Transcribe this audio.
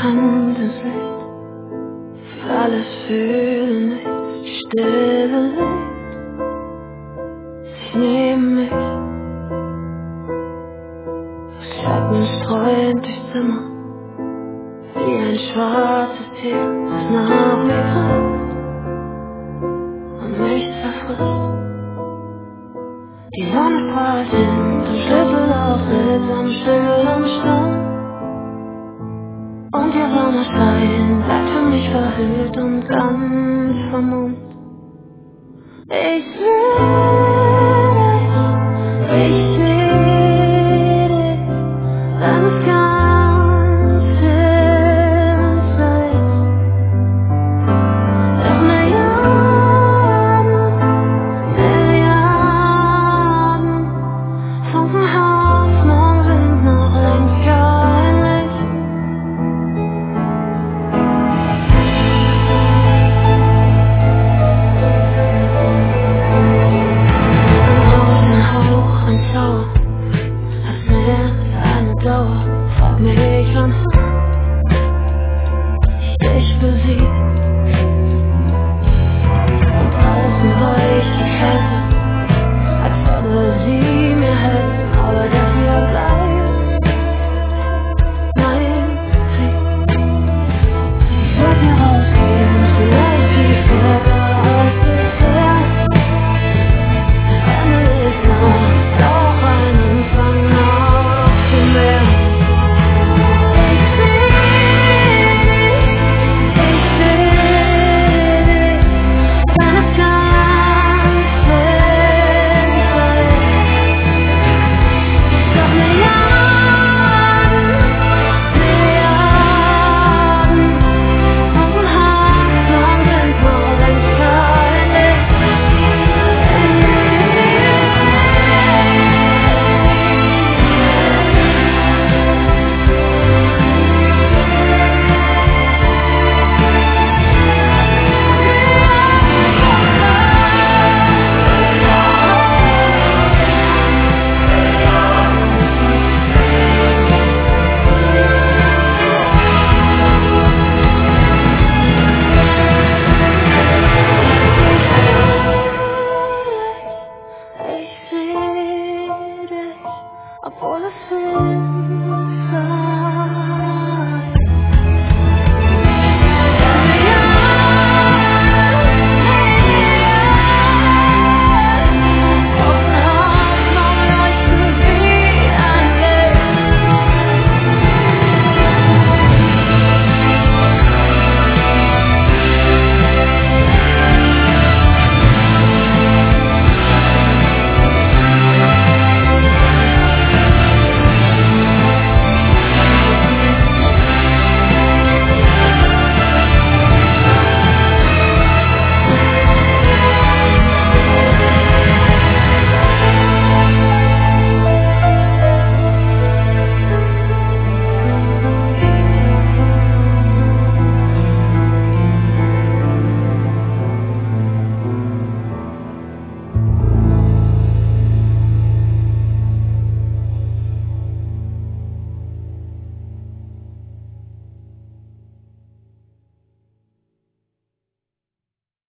unbekanntes Licht, für alles fühle mich, stille Licht, sich neben mich, Schatten streuend durchs Zimmer, wie ein schwarzes Tier, das nach mir greift und mich zerfrisst. Die Sonne strahlt hin, der Schlüssel auf seltsam still am Strand. Und ihr warmer Schein bleibt für mich verhüllt und ganz vermummt. Ich will